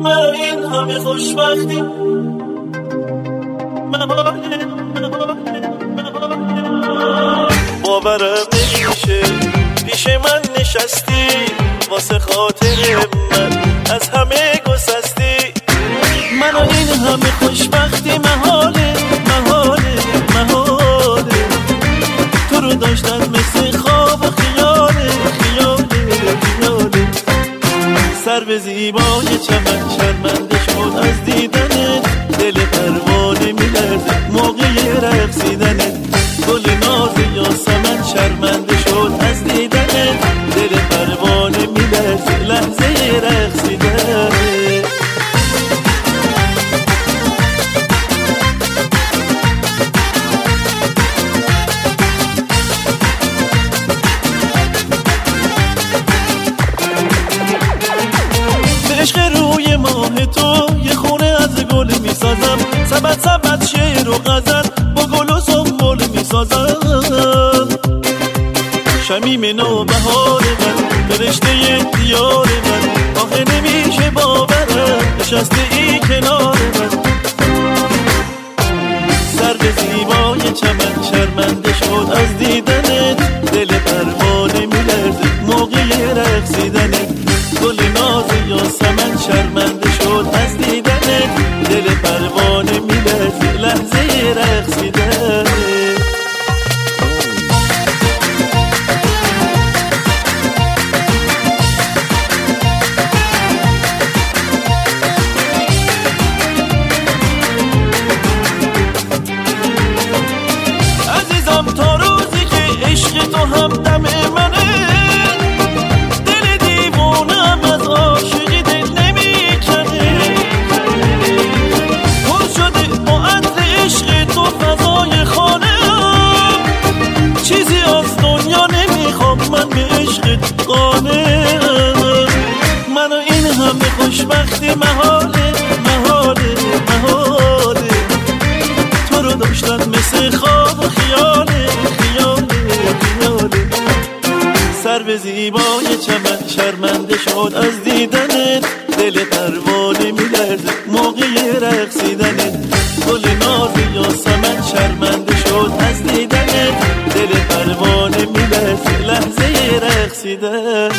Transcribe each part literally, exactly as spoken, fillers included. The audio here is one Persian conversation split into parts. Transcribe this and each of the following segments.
مرا این همه خوشبختی محاله باورم نمیشه پیش من نشستی واسه خاطر من از همه گسستی منو این همه خوشبختی محاله محاله محاله تو رو داشتم مثل خواب و خیاله خیاله خیاله سر به زیبای چمن شرمنده شد از دیدنت دل پروانه میلرزه موقع رقصیدنت گل ناز یاسمن شرمنده شد از دیدنت دل پروانه میلرزه لحظه رقصیدنت روی ماه تو یه خونه از گل میسازم سبت سبت شعر و غزل با گل و سنبل میسازم شمیم نو بهار من فرشته دیار من آخه نمیشه باورم نشسته ای کنار من سر به زیبای چمن شرمنده شد از دیدنت دل پروانه میلرزه موقع رقصیدنت گل ناز یاسمن شرمنده شد از دیدنت دل پروانه میلرزه لحظه رقصیدنت عزیزم تا روزی که عشق تو هم دم منه منو این همه خوشبختی محاله محاله محاله تو رو داشتم مثل خواب و خیاله خیاله خیاله سر به زیبای چمن شرمنده شد از دیدنت دل پروانه میلرزه موقع رقصیدنت گل ناز یاسمن شرمنده شد از دیدنت دل پروانه میلرزه لحظه رقصیدنت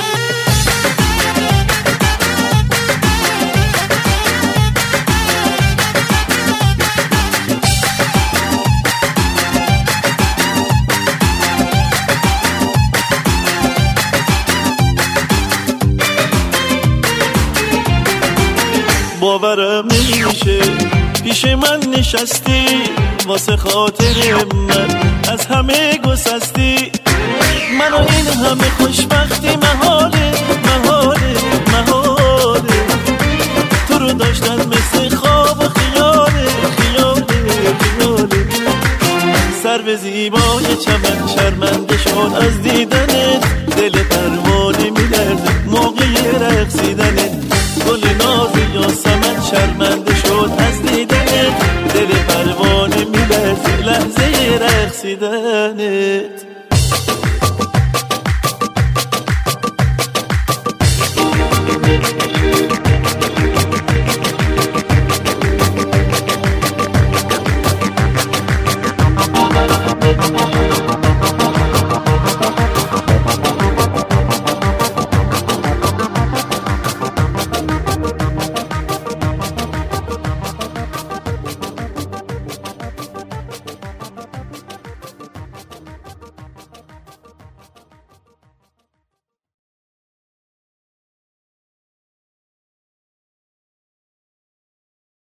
باورم نمیشه پیش من نشستی واسه خاطر من از همه گسستی منو این همه خوشبختی محاله محاله محاله تو رو داشتم مثل خواب و خیاله خیاله خیاله سر به زیبای چمن شرمنده شد از دیدنت دل پروانه میلرزه موقع رقصیدنت گل ناز یاسمن شرمنده شد از دیدنت دل پروانه میلرزه لحظه رقصیدنت